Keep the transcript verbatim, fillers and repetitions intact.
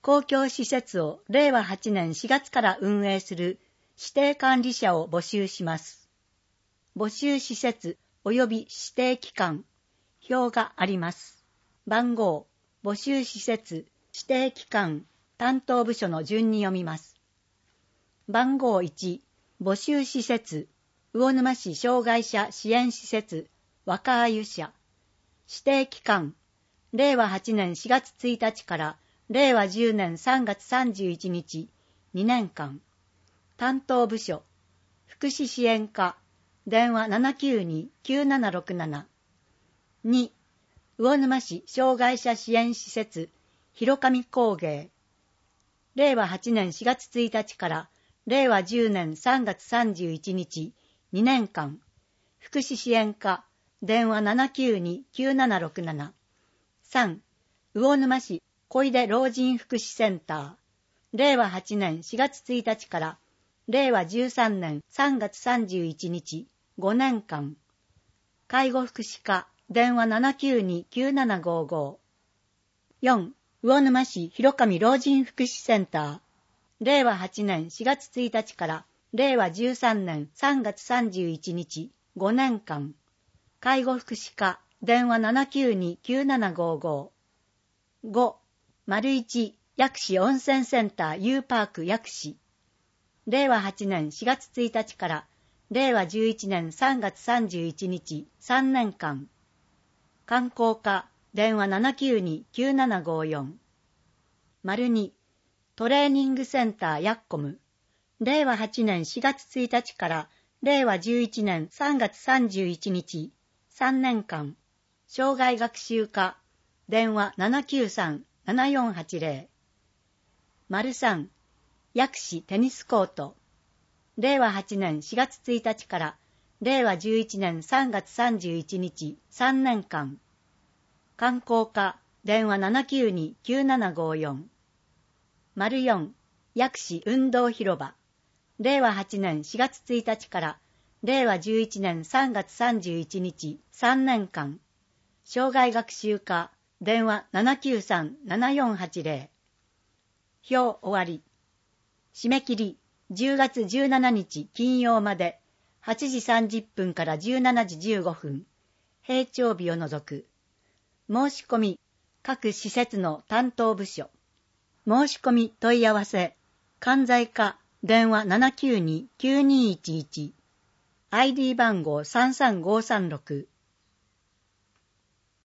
公共施設をれいわはちねんしがつから運営する指定管理者を募集します。募集施設及び指定機関、表があります。番号、募集施設、指定機関、担当部署の順に読みます。番号いち、募集施設、魚沼市障害者支援施設、若あゆ社。指定期間、れいわはちねんしがつついたちかられいわじゅうねんさんがつさんじゅういちにち、にねんかん。担当部署、福祉支援課、電話 ななきゅうに きゅうななろくなな。に、魚沼市障害者支援施設、広上工芸。れいわはちねんしがつついたちかられいわじゅうねんさんがつさんじゅういちにち、にねんかん。福祉支援課、電話 ななきゅうに きゅうななろくなな。さん、魚沼市小出老人福祉センター。れいわはちねんしがつついたちかられいわじゅうさんねんさんがつさんじゅういちにち、ごねんかん。介護福祉課、電話 ななきゅうに きゅうななごご。よん、魚沼市広上老人福祉センター。れいわはちねんしがつついたちかられいわじゅうさんねんさんがつさんじゅういちにち、ごねんかん。介護福祉課、電話 ななきゅうに きゅうななごご。ご、丸一薬師温泉センター U パーク薬師。れいわはちねんしがつついたちかられいわじゅういちねんさんがつさんじゅういちにち、さんねんかん。観光課、電話 ななきゅうに きゅうななごよん。丸に、トレーニングセンターヤッコム。れいわはちねんしがつついたちかられいわじゅういちねんさんがつさんじゅういちにち、さんねんかん。障害学習課、電話 ななきゅうさん ななよんはちぜろ。丸さん、薬師テニスコート。れいわはちねんしがつついたちかられいわじゅういちねんさんがつさんじゅういちにち、さんねんかん。観光課、電話 ななきゅうに きゅうななごよん。丸よん、薬師運動広場。れいわはちねんしがつついたちかられいわじゅういちねんさんがつさんじゅういちにち、さんねんかん。障害学習課、電話 ななきゅうさん ななよんはちぜろ。表終わり。締め切りじゅうがつじゅうしちにち金曜まではちじさんじゅっぷんからじゅうしちじじゅうごふん。閉庁日を除く。申し込み各施設の担当部署。申し込み問い合わせ関西課電話 ななきゅうに きゅうにいちいち。アイディー 番号さんさんごさんろく。